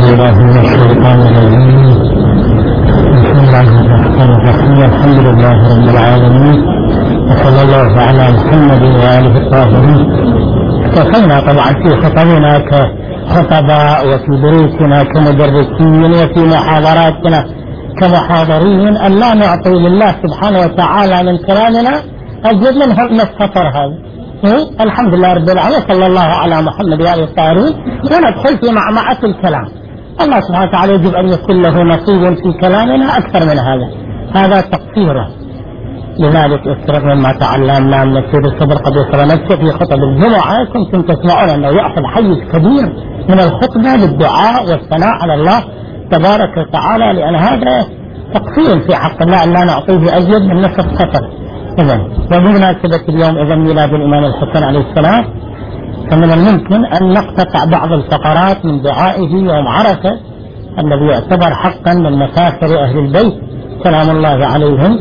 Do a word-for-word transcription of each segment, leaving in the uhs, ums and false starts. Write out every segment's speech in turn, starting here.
بالله من الشيطان الرجيم. بسم الله الرحمن الرحيم. الحمد لله رب العالمين، وصلى الله على محمد وآله الطاهرين. اتصلنا طبعا في خطبنا كخطباء وفي دروسنا كمدرسين وفي محاضراتنا كمحاضرين أن لا نعطي لله سبحانه وتعالى من كلامنا أزيد من نصف سطر هذا. الحمد لله رب العالمين، صلى الله على محمد وآله الطاهرين. وندخل في معمعة الكلام. الله سبحانه وتعالى يجب أن يكون له نصيب في كلامنا أكثر من هذا. هذا تقصيره. لذلك افترض مما تعلمنا من السيد الصدر قد يصل نفسه في خطب الجمعة كنتم تسمعون أنه يأخذ حيز كبير من الخطبة للدعاء والثناء على الله تبارك وتعالى، لأن هذا تقصير في حق الله أن لا نعطيه أزيد من نصف سطر. إذن وبمناسبة اليوم إذا ميلاد الإمام الحسن عليه السلام، فمن الممكن أن نقتطع بعض الفقرات من دعائه يوم عرفة الذي يعتبر حقا من مفاخر أهل البيت سلام الله عليهم.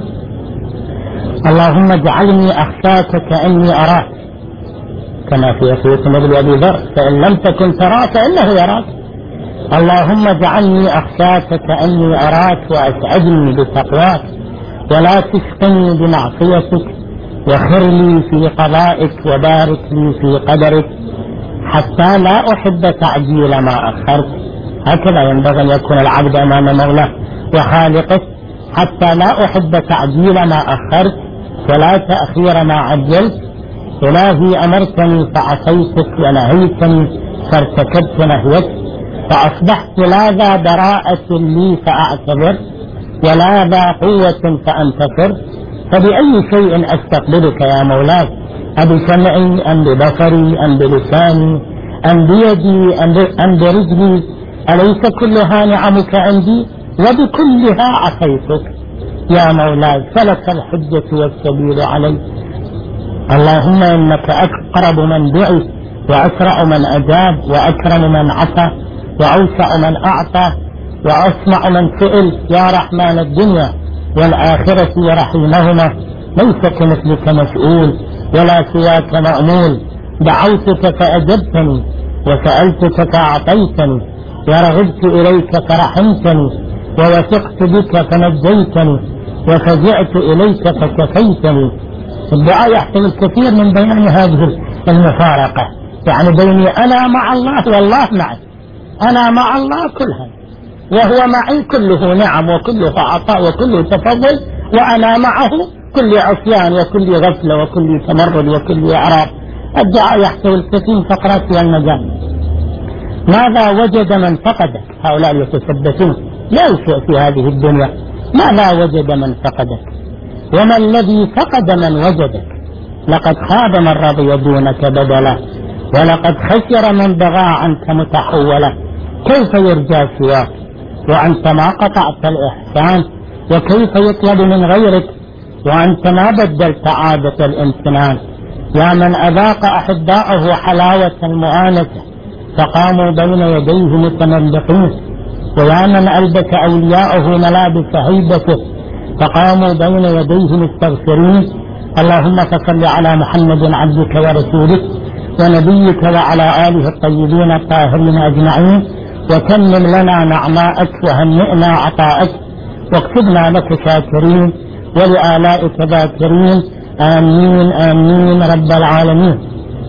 اللهم اجعلني أخشاك كأني أراك، كما في وصية النبي أبي ذر، فإن لم تكن تراه فإنه يراك. اللهم اجعلني أخشاك كأني أراك وأسعدني بتقواك، ولا تشقني بمعصيتك، وخر لي في قضائك وبارك لي في قدرك، حتى لا أحب تعجيل ما أخرت. هكذا ينبغي أن يكون العبد أمام مولاه وخالقه، حتى لا أحب تعجيل ما أخرت ولا تأخير ما عجلت. إلهي أمرتني فعصيتك، ونهيتني فارتكبت نهيتك، فأصبحت لا ذا براءة لي فأعتذر، ولا ذا قوة فأنتصر. فبأي شيء أستقبلك يا مولاي؟ أبسمعي أم ببصري أم بلساني أم بيدي أم برجلي؟ أليس كلها نعمك عندي وبكلها عصيتك يا مولاي، فلك الحجة والسبيل علي. اللهم إنك أقرب من دعي، وأسرع من أجاب، وأكرم من عصى، وأوسع من أعطى، وأسمع من سئل، يا رحمن الدنيا والآخرة ورحيمهما. ليس كمثلك مسؤول ولا سواك مأمول. دعوتك فأجبتني، وسألتك فأعطيتني، ورغبت إليك فرحمتني، ووثقت بك فنجيتني، وفزعت إليك فكفيتني. الدعاء يحتمل كثير من بيان هذه المفارقة، يعني بيني أنا مع الله والله معي. أنا مع الله كلها، وهو معي كله نعم وكله عطاء وكله تفضل، وأنا معه كل عصيان وكل غفلة وكل تمرد وكل إعراض. الدعاء يحتوي الكثير فقرات والنجاة. ماذا وجد من فقدك؟ هؤلاء يتثبتون لا شيء في هذه الدنيا. ماذا وجد من فقدك؟ وما الذي فقد من وجدك؟ لقد خاب من رضي دونك بدلا، ولقد خسر من بغى عنك متحولا. كيف يرجى سواك وأنت ما قطعت الإحسان؟ وكيف يطلب من غيرك وأنت ما بدلت عادة الامتنان؟ يا من أذاق أحباءه حلاوة المؤانسة فقاموا بين يديه متملقين، ويا من ألبس أولياءه ملابس هيبته فقاموا بين يديه مستغفرين. اللهم فصل على محمد عبدك ورسولك ونبيك وعلى آله الطيبين الطاهرين أجمعين، وتمم لنا نعماءك وهنئنا عطاءك، واكتبنا لك شاكرين ولآلائك ذاكرين. آمين آمين رب العالمين.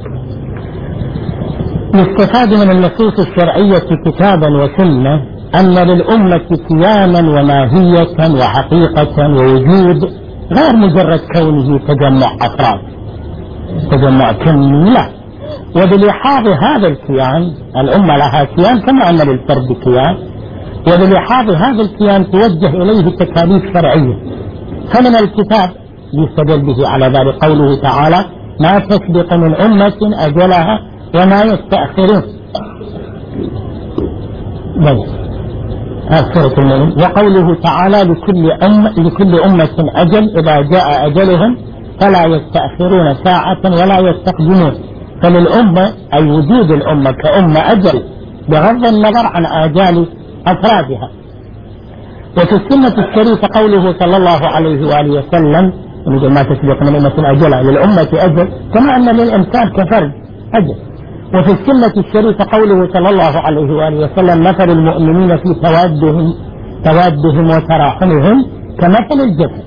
يستفاد من النصوص الشرعية كتابا وسنة أن للأمة كيانا وماهية وحقيقة ووجود، غير مجرد كونه تجمع أفراد تجمع كمي، لا. وبلحاظ هذا الكيان الأمة لها كيان كما أن للفرد كيان، وبلحاظ هذا الكيان توجه إليه تكاليف شرعية. فمن الكتاب يستدل به على ذلك قوله تعالى: ما تسبق من أمة أجلها وما يستأخرون. سورة المؤمن. وقوله تعالى: لكل أمة لكل أمة أجل، إذا جاء أجلهم فلا يستأخرون ساعة ولا يستقدمون. فللأمة أي وجود الأمة كأمة أجل بغض النظر عن آجال أفرادها. وفي السنة الشريفة قوله صلى الله عليه وآله وسلم: ما تسبق من أمة أجلها، للأمة أجل كما أن للإنسان كفرد أجل. وفي السنة الشريفة قوله صلى الله عليه وآله وسلم: مثل المؤمنين في توادهم توادهم وتراحمهم كمثل الجسد.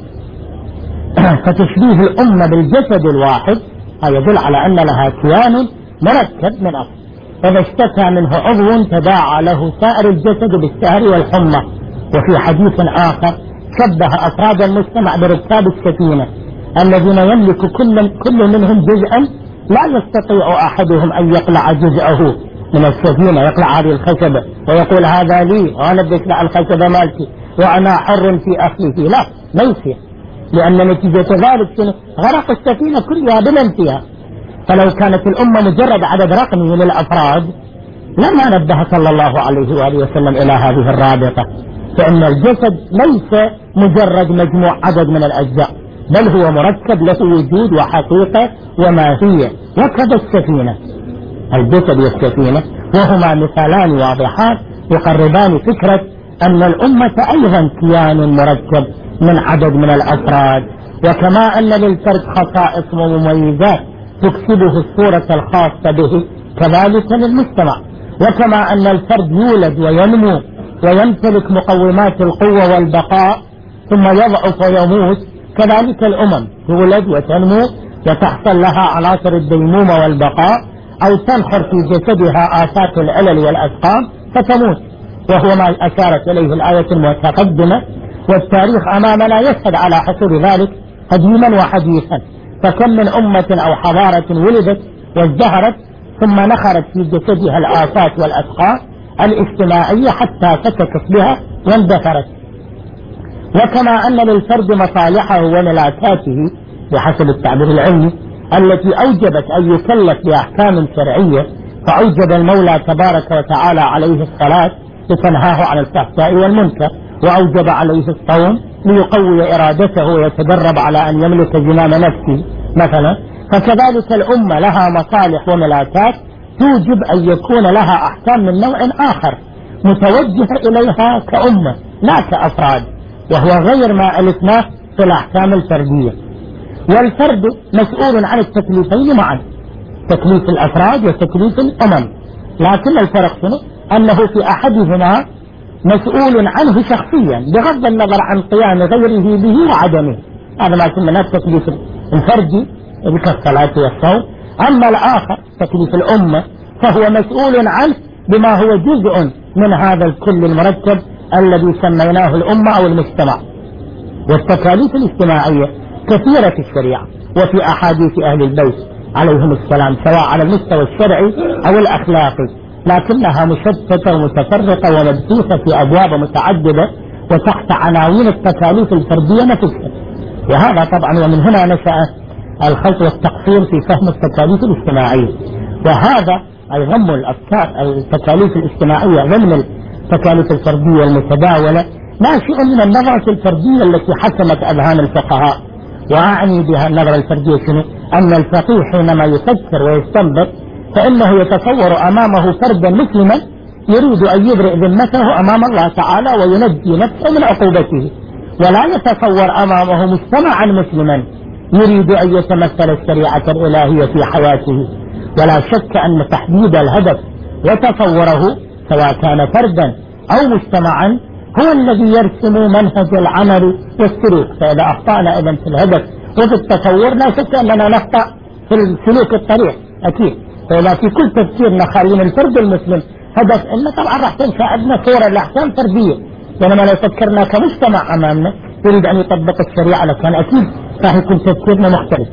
فتشبيه الأمة بالجسد الواحد هذا يدل على أن لها كيان مركب من أصل، إذا اشتكى منه عضو تداعى له سائر الجسد بالسهر والحمى. وفي حديث آخر شبه أفراد المجتمع بركاب السفينة الذين يملك كل, كل منهم جزءا لا يستطيع أحدهم أن يقلع جزءه من السفينة، يقلع هذه الخشبة ويقول هذا لي وأنا بدي أقلع الخشبة مالتي وأنا حر في أصله. لا، لا يصير، لأن نتيجة ذلك غرق السفينة كلها بمن فيها. فلو كانت الأمة مجرد عدد رقمي للأفراد لما نبه صلى الله عليه وآله وسلم إلى هذه الرابطة، فإن الجسد ليس مجرد مجموع عدد من الأجزاء، بل هو مركب له وجود وحقيقة وماهية، وكذا السفينة. الجسد والسفينة وهما مثالان واضحان يقربان فكرة أن الأمة أيضا كيان مركب من عدد من الأفراد. وكما أن للفرد خصائص ومميزات تكسبه الصورة الخاصة به، كذلك للمجتمع. وكما أن الفرد يولد وينمو ويمتلك مقومات القوة والبقاء ثم يضعف ويموت، كذلك الأمم تولد وتنمو وتحصل لها عناصر الديمومة والبقاء، أو تنخر في جسدها آفات العلل والأسقام فتموت، وهو ما أشارت إليه الآية المتقدمة. والتاريخ أمامنا يشهد على حصول ذلك قديما وحديثا. فكم من أمة أو حضارة ولدت وازدهرت ثم نخرت في جسدها الآفات والأسقام الاجتماعية حتى فتكت بها واندثرت. وكما أن للفرد مصالحه وملاكاته بحسب التعبير العلمي التي أوجبت أن يكلف بأحكام شرعية، فأوجب المولى تبارك وتعالى عليه الصلاة لتنهاه عن الفحشاء والمنكر، وأوجب عليه الصوم ليقوي إرادته ويتدرب على أن يملك زمام نفسه مثلا. فكذلك الأمة لها مصالح وملاكات توجب أن يكون لها أحكام من نوع آخر متوجهة إليها كأمة لا كأفراد، وهو غير ما ألفناه في الأحكام الفردية. والفرد مسؤول عن التكليفين معا، تكليف الأفراد وتكليف الأمم، لكن الفرق شنو؟ أنه في أحدهما مسؤول عنه شخصيا بغض النظر عن قيام غيره به وعدمه، هذا ما يسمى التكليف الفردي كالصلاة والصوم. أما الآخر تكليف الأمة فهو مسؤول عنه بما هو جزء من هذا الكل المركب الذي سميناه الأمة أو المجتمع. والتكاليف الاجتماعية كثيرة في الشريعة وفي أحاديث أهل البيت عليهم السلام، سواء على المستوى الشرعي أو الأخلاقي، لكنها مشتتة ومتفرقة ومبثوثة في أبواب متعددة وتحت عناوين التكاليف الفردية نفسها. وهذا طبعا ومن هنا نشأ الخلط والتقصير في فهم التكاليف الاجتماعية. وهذا أي ضم الأفكار التكاليف الاجتماعية ضمن التكاليف الفردية المتداولة ناشئ من النظرة الفردية التي حسمت أذهان الفقهاء. وأعني بها النظرة الفردية شنو؟ أن الفقيه حينما يفكر ويستنبط فإنه يتصور أمامه فردا مسلما يريد أن يبرئ ذمته أمام الله تعالى وينجي نفسه من عقوبته، ولا يتصور أمامه مجتمعا مسلما يريد أن يتمثل الشريعة الإلهية في حياته. ولا شك أن تحديد الهدف وتصوره سواء كان فردا أو مجتمعا هو الذي يرسم منهج العمل والسلوك. فإذا أخطأنا إذن في الهدف وفي التصور لا شك أننا نخطأ في السلوك الطريق أكيد. فإذا في كل تفكيرنا خالين الفرد المسلم هدف إن طبعا راح تنشأ عندنا صورة لأحكام فردية، بينما لو فكرنا كمجتمع أمامنا يريد أن يطبق الشريعة لكان أكيد راح يكون تفكيرنا مختلف.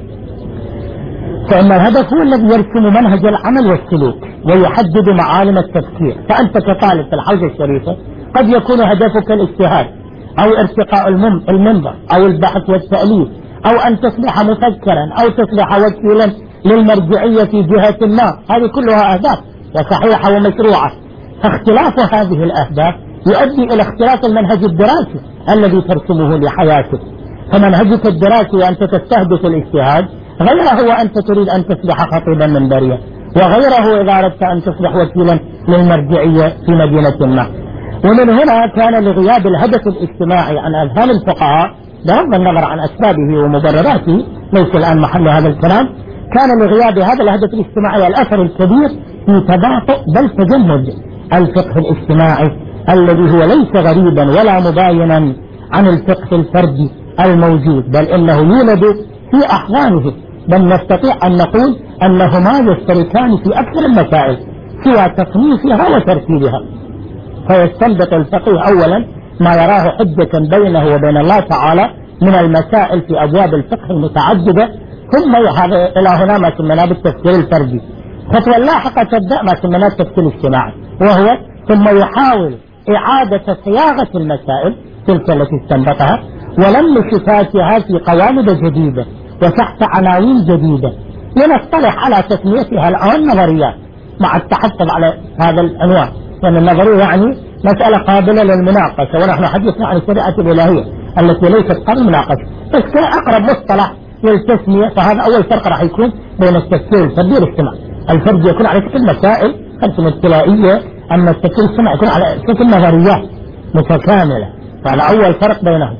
فإن الهدف هو الذي يرسم منهج العمل والسلوك ويحدد معالم التفكير. فأنت كطالب في الحوزة الشريفة قد يكون هدفك الاجتهاد أو ارتقاء المنبر أو البحث والتأليف أو أن تصبح مفكرا أو تصبح وكيلا للمرجعية في جهة ما، هذه كلها أهداف وصحيحة ومشروعة. فاختلاف هذه الأهداف يؤدي إلى اختلاف المنهج الدراسي الذي ترسمه لحياتك. فمنهجك الدراسي وأنت تستهدف الاجتهاد غيره وأنت تريد أن تصبح خطيبا منبريا، وغيره إذا أردت أن تصبح وكيلا للمرجعية في مدينة ما. ومن هنا كان لغياب الهدف الاجتماعي عن أذهان الفقهاء بغض النظر عن أسبابه ومبرراته، ليس الآن محل هذا الكلام، كان لغياب هذا الهدف الاجتماعي الأثر الكبير في تباطؤ بل تجمد الفقه الاجتماعي الذي هو ليس غريبا ولا مباينا عن الفقه الفردي الموجود، بل إنه يولد في أحضانه، بل نستطيع أن نقول أنهما يشتركان في أكثر المسائل سوى تصنيفها وترتيبها. فيستنبط الفقيه أولا ما يراه حجة بينه وبين الله تعالى من المسائل في أبواب الفقه المتعددة، ثم إلى هنا ما سميناه بالتفكير الفردي. خطوة لاحقة تبدأ ما سميناه التفكير الاجتماعي، وهو ثم يحاول إعادة صياغة المسائل تلك التي استنبطها ولم صفاتها في قوالب جديدة وتحت عناوين جديدة، ونصطلح على تسميتها الآن نظريات مع التحفظ على هذا العنوان، لأن النظرية يعني مسألة قابلة للمناقشة، ونحن حدثنا عن الشريعة الإلهية التي ليست قابلة للمناقشة، بس كأقرب مصطلح للتسمية. فهذا أول فرق راح يكون بين التفكير الفردي والاجتماعي. الفردي يكون على شكل مسائل خمس ابتلائية، أما التفكير الاجتماعي يكون على شكل نظريات متكاملة، فهذا أول فرق بينهم.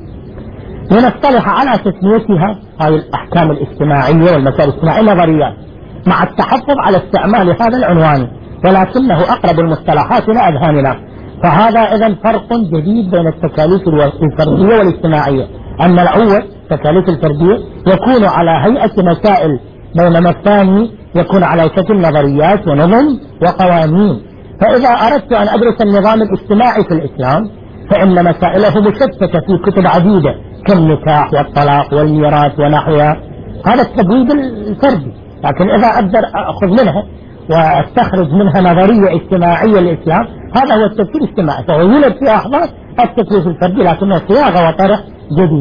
ونصطلح على تسميتها هذه الأحكام الاجتماعية والمسائل الاجتماعية نظريات مع التحفظ على استعمال هذا العنوان، ولكنه أقرب المصطلحات إلى أذهاننا. فهذا إذن فرق جديد بين التكاليف الفردية والاجتماعية، أن الأول التكاليف الفردية يكون على هيئة مسائل، بينما الثاني يكون على شكل نظريات ونظم وقوانين. فإذا أردت أن أدرس النظام الاجتماعي في الإسلام فإن مسائله مشتتة في كتب عديدة كالنكاح والطلاق والميراث ونحوها، هذا التبويب الفردي. لكن إذا أقدر أخذ منها واستخرج منها نظرية اجتماعية للإسلام، هذا هو التفكير الاجتماعي، فهو يولد في أحضان التكليف الفردي لكنه صياغة وطرح جديد.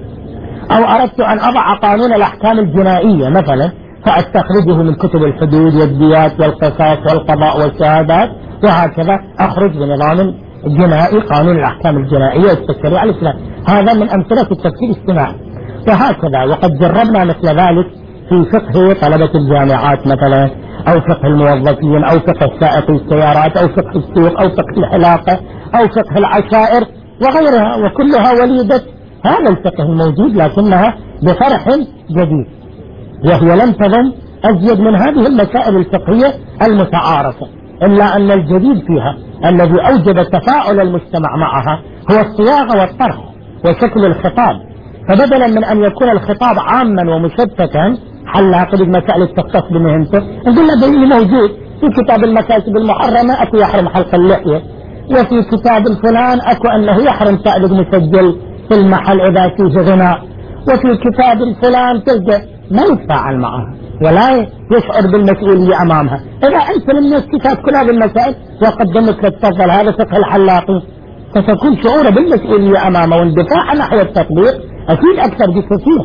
أو أردت أن أضع قانون الأحكام الجنائية مثلا فأستخرجه من كتب الحدود والديات والقصاص والقضاء والشهادات، وهكذا أخرج بنظام جنائي قانون الأحكام الجنائية والتشريع الإسلامي. هذا من أمثلة التفكير الاجتماعي. وهكذا وقد جربنا مثل ذلك في فقه طلبة الجامعات مثلا، أو فقه الموظفين، أو فقه سائقي السيارات، أو فقه السوق، أو فقه الحلاقة، أو فقه العشائر وغيرها، وكلها وليدة هذا الفقه الموجود لكنها بطرح جديد، وهي لم تضم أزيد من هذه المسائل الفقهية المتعارفة، إلا أن الجديد فيها الذي أوجب تفاعل المجتمع معها هو الصياغة والطرح وشكل الخطاب. فبدلا من أن يكون الخطاب عاما ومشتتا حل قد مسائل التخصص بمهنته، نقول له دليل موجود في كتاب المكاسب المحرمة أكو يحرم حلق اللحية، وفي كتاب الفلان أكو أنه يحرم تألق مسجل في المحل إذا فيه غناء، وفي كتاب الفلان تلقى ما يتفاعل معها ولا يشعر بالمسؤولية أمامها. إذا أنت من الكتاب كل هذه المسائل وقدمت لك تفضل هذا فقه الحلاقي، فتكون شعوره بالمسؤولية أمامه واندفاع نحو التطبيق أكيد أكثر بكثير.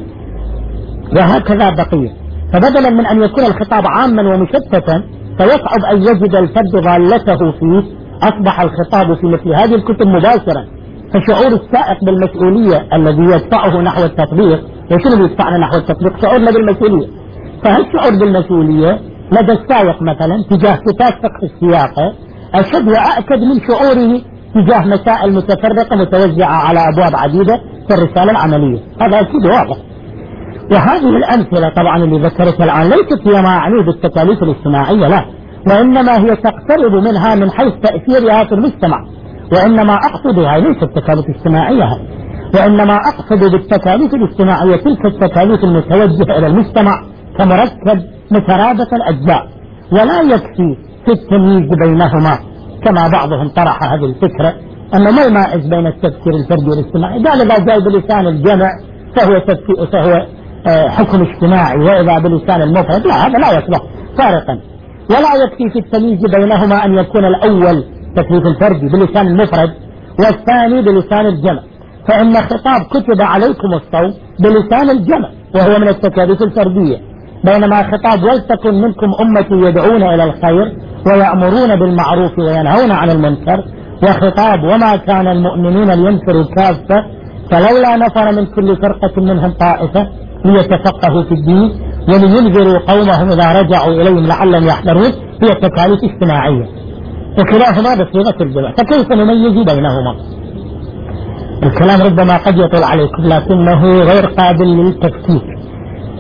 وهكذا بقية. فبدلا من أن يكون الخطاب عاما ومشتتا فيصعب أن يجد الفرد ضالته فيه، أصبح الخطاب في مثل هذه الكتب مباشرا. فشعور السائق بالمسؤولية الذي يدفعه نحو التطبيق، وشنو يدفعنا نحو التطبيق؟ شعورنا بالمسؤولية. فهالشعور بالمسؤولية لدى السائق مثلا تجاه كتاب فقه السياقة أشد وأأكد من شعوره تجاه مسائل متفرقة متوزعة على أبواب عديدة في الرسالة العملية. هذا أكيد واضح. وهذه الأمثلة طبعا اللي ذكرتها الآن ليست هي ما أعني بالتكاليف الاجتماعية، لا، وإنما هي تقترب منها من حيث تأثيرها في المجتمع. وإنما أقصدها ليست تكاليف اجتماعية، وإنما أقصد بالتكاليف الاجتماعية تلك التكاليف المتوجهة إلى المجتمع كمركب مترابط الأجزاء، ولا يكفي في التمييز بينهما كما بعضهم طرح هذه الفكرة أنه ما يميز بين التفكير الفردي والاجتماعي، قال إذا جاء بلسان الجمع فهو تفكير فهو حكم اجتماعي، وإذا بلسان المفرد لا، هذا لا يصلح فارقا. ولا يكفي في التمييز بينهما أن يكون الأول تكليف الفردي بلسان المفرد والثاني بلسان الجمع، فإن خطاب كتب عليكم الصوم بلسان الجمع وهو من التكاليف الفردية، بينما خطاب ولتكن منكم أمتي يدعون إلى الخير ويأمرون بالمعروف وينهون عن المنكر، وخطاب وما كان المؤمنون لينفروا كافة فلولا نفر من كل فرقة منهم طائفة ليتفقهوا في الدين ولينذروا قومهم إذا رجعوا إليهم لعلهم يحذرون، هي تكاليف اجتماعية وكلاهما بصيغة الجمع. فكيف نميز بينهما؟ الكلام ربما قد يطول عليكم لكنه غير قابل للتفكيك.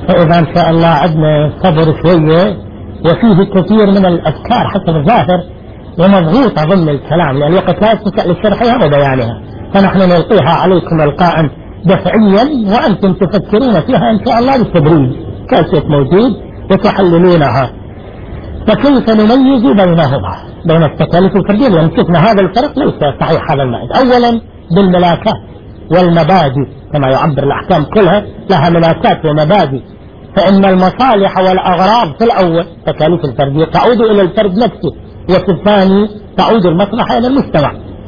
فإذا إن شاء الله عندنا صبر شوية، وفيه كثير من الأفكار حسب الظاهر ومضغوطة ضمن الكلام، لأن الوقت لا يستطيع لشرحها وبيانها، فنحن نلقيها عليكم إلقاء دفعيا وأنتم تفكرون فيها إن شاء الله بالتدريج كالشيء موجود وتحللونها. فكيف نميز بينهما بين التكاليف الفردية؟ لأن شفنا هذا الفرق ليس صحيح هذا المعنى. أولا بالملاكات والمبادئ، كما يعبر الأحكام كلها لها ملاكات ومبادئ، فإن المصالح والأغراض في الأول تكاليف الفردية تعود إلى الفرد نفسه، وفي الثاني تعود المصلحة إلى المجتمع.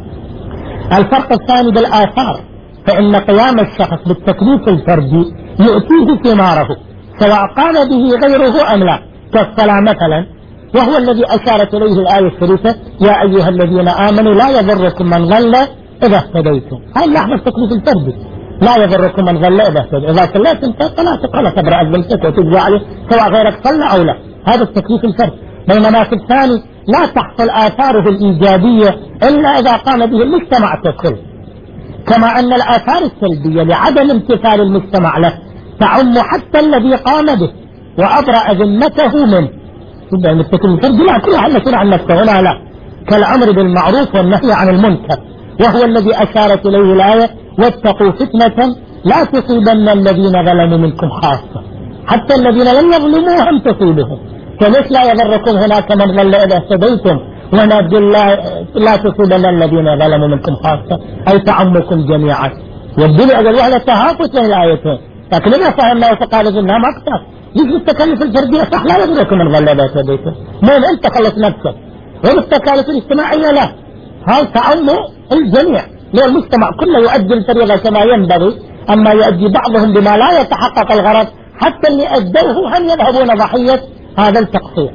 الفرق الثاني بالآثار، فإن قيام الشخص بالتكليف الفردي يؤتيه ثماره سواء قام به غيره أم لا، كالصلاة مثلا، وهو الذي أشارت إليه الآية الشريفة يا أيها الذين آمنوا لا يضركم من ضل إذا اهتديتم. هاي لحظة التكليف الفردي، لا يضركم من ضل إذا اهتديتم، إذا صليت انت صلاتك ولا تبرأ ذمتك وتجزى عليه سواء غيرك صلى أو لا، هذا التكليف الفردي. بينما في الثاني لا تحصل آثاره الإيجابية إلا إذا قام به المجتمع ككل، كما أن الآثار السلبية لعدم امتثال المجتمع له تعم حتى الذي قام به وأبرأ ذمته منه. يبقى التكليف الفردي لا كل واحد مسؤول عن نفسه، هنا لا، كالأمر بالمعروف والنهي عن المنكر، وهو الذي أشارت إليه الآية واتقوا فتنة لا تصيبن الذين ظلموا منكم خاصة، حتى الذين لم يظلموا هم تصيبهم. فليش لا يضركم هناك من ضل إذا اهتديتم، ونبي الله لا تصيبن الذين ظلموا منكم خاصة أي تعمكم جميعا. يبدو لي أجل وحدة تهافت بين الآيتين، لكن إذا فهمنا وتقال إنها مقطع يجب التكاليف الفردية صح لا يضركم من ضل إذا اهتديتم، مو أنت خلص نفسك، والتكاليف الاجتماعية لا، هاي تعم الجميع، لأن المجتمع كله يؤدي الفريضة كما ينبغي، أما يؤدي بعضهم بما لا يتحقق الغرض حتى اللي أدوه هم يذهبون ضحية هذا التقصير.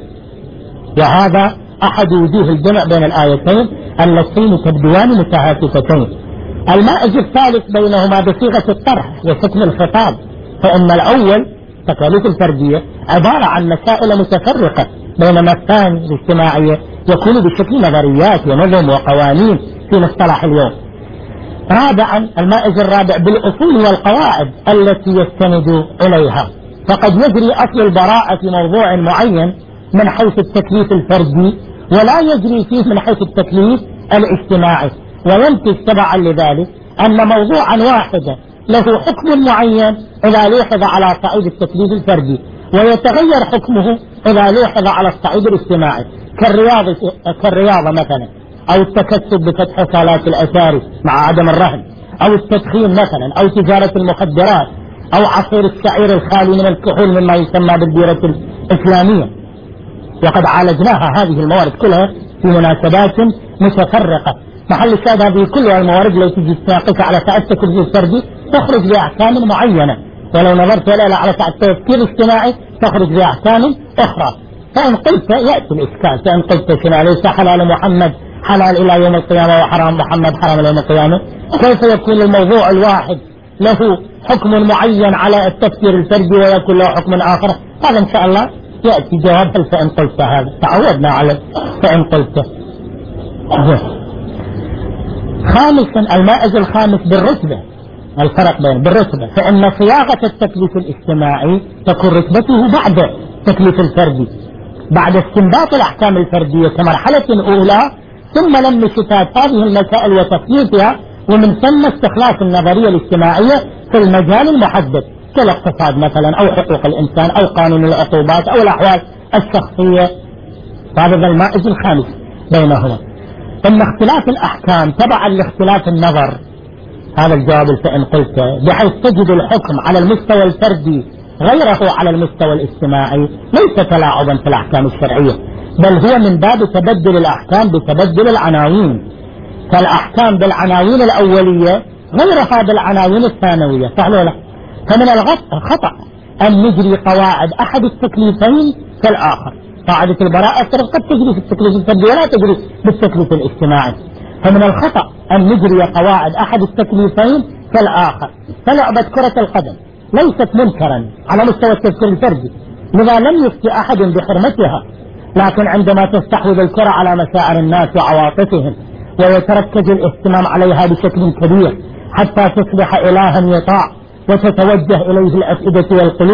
وهذا أحد وجوه الجمع بين الآيتين اللتين تبدوان متهاففتين. المائز الثالث بينهما بصيغة الطرح وحكم الخطاب، فإن الأول تكاليف الفردية عبارة عن مسائل متفرقة، بينما الثاني الاجتماعية يكون بشكل نظريات ونظم وقوانين في مصطلح اليوم. رابعا المائز الرابع بالأصول والقواعد التي يستند إليها، فقد يجري أصل البراءة في موضوع معين من حيث التكليف الفردي ولا يجري فيه من حيث التكليف الاجتماعي، وينتج تبعا لذلك أن موضوعا واحدا له حكم معين إذا لوحظ على صعيد التكليف الفردي، ويتغير حكمه إذا لوحظ على الصعيد الاجتماعي، كالرياضة, كالرياضة مثلا، أو التكسب بفتح صالات الأثار مع عدم الرهن، أو التدخين مثلا، أو تجارة المخدرات، أو عصير الشعير الخالي من الكحول مما يسمى بالبيرة الإسلامية. وقد عالجناها هذه الموارد كلها في مناسبات متفرقة. محل الشاهد هذه كلها الموارد لو تجي تناقشها على سعة التكليف الفردي تخرج بأحكام معينة، ولو نظرت إليها على سعة التفكير الاجتماعي تخرج بأحكام أخرى. فإن قلت يأتي الإشكال، فإن قلت شنو ليس حلال محمد حلال إلى يوم القيامة وحرام محمد حرام إلى يوم القيامة، كيف يكون الموضوع الواحد له حكم معين على التفكير الفردي ويكون له حكم آخر؟ هذا إن شاء الله يأتي جواب هل فإن قلت هذا، تعودنا على فإن قلت. خامسا المائز الخامس بالرتبة، الفرق بين بالرتبة، فإن صياغة التكليف الاجتماعي تكون رتبته بعد التكليف الفردي، بعد استنباط الأحكام الفردية كمرحلة أولى، ثم لم شتات هذه المسائل وتكليفها، ومن ثم استخلاص النظرية الاجتماعية في المجال المحدد كالاقتصاد مثلا، أو حقوق الإنسان، أو قانون العقوبات، أو الأحوال الشخصية. هذا المائز الخامس بينهما. ثم اختلاف الأحكام تبعا لاختلاف النظر، هذا الجواب فإن قلت، بحيث تجد الحكم على المستوى الفردي غيره على المستوى الاجتماعي، ليس تلاعبا في الأحكام الشرعية، بل هو من باب تبدل الأحكام بتبدل العناوين، فالأحكام بالعناوين الأولية غيرها بالعناوين الثانوية، صح ولا لا؟ فمن الخطأ أن نجري قواعد أحد التكليفين كالآخر، قاعدة البراءة قد تجري في التكليف الفردي ولا تجري بالتكليف الاجتماعي، فمن الخطأ أن نجري قواعد أحد التكليفين كالآخر. فلعبة كرة القدم ليست منكرا على مستوى التفكير الفردي، لذا لم يفتي أحد بحرمتها، لكن عندما تستحوذ الكرة على مشاعر الناس وعواطفهم ويتركز الاهتمام عليها بشكل كبير حتى تصبح إلها يطاع وتتوجه إليه الأفئدة والقلوب،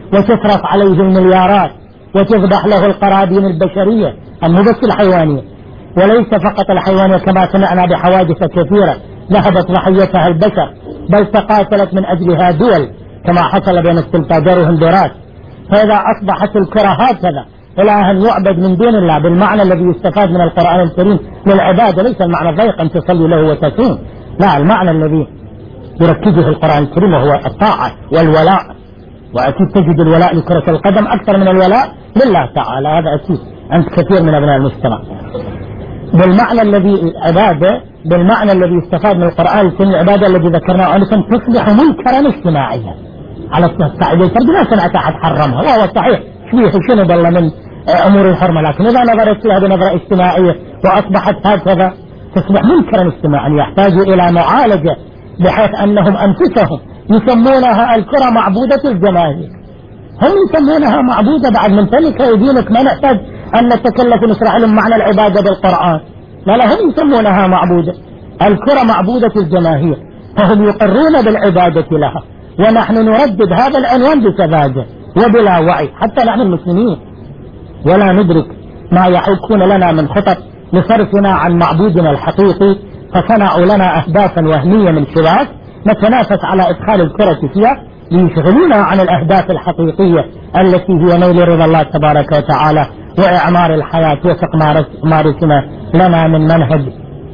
وتصرف عليه المليارات وتذبح له القرابين البشرية مو بس الحيوانية، وليس فقط الحيوانية كما سمعنا بحوادث كثيرة ذهبت ضحيتها البشر، بل تقاتلت من أجلها دول كما حصل بين السلطادر وهندوراس. فإذا أصبحت الكرة هكذا إلها يعبد من دون الله بالمعنى الذي يستفاد من القرآن الكريم للعبادة، ليس المعنى الضيق أن تصلي له وتصوم، لا، المعنى الذي يركزه القرآن الكريم وهو الطاعة والولاء. وأكيد تجد الولاء لكرة القدم أكثر من الولاء لله تعالى، هذا أكيد عند كثير من أبناء المجتمع. بالمعنى الذي العبادة بالمعنى الذي يستفاد من القرآن الكريم العبادة الذي ذكرناه أنكم تصبح منكرا اجتماعيا على الصعيد الفردي. ما سمعت أحد حرمها، وهو صحيح شويه شنو ضل من أمور الحرمة، لكن إذا نظرت لها بنظرة اجتماعية وأصبحت هكذا تصبح منكرا اجتماعيا يحتاج إلى معالجة، بحيث أنهم أنفسهم يسمونها الكرة معبودة الجماهير. هم يسمونها معبودة بعد من فنك ودينك، ما نحتاج أن نتكلف ونشرح لهم معنى العبادة بالقرآن، لا لا، هم يسمونها معبودة الكرة معبودة الجماهير، فهم يقرون بالعبادة لها، ونحن نردد هذا العنوان بسذاجة وبلا وعي حتى نحن المسلمين، ولا ندرك ما يحكون لنا من خطط لصرفنا عن معبودنا الحقيقي، فصنعوا لنا أهدافا وهمية من شباك نتنافس على إدخال الكرة فيها ليشغلونا عن الأهداف الحقيقية التي هي نيل رضا الله تبارك وتعالى وإعمار الحياة وفق ما رسم لنا من منهج.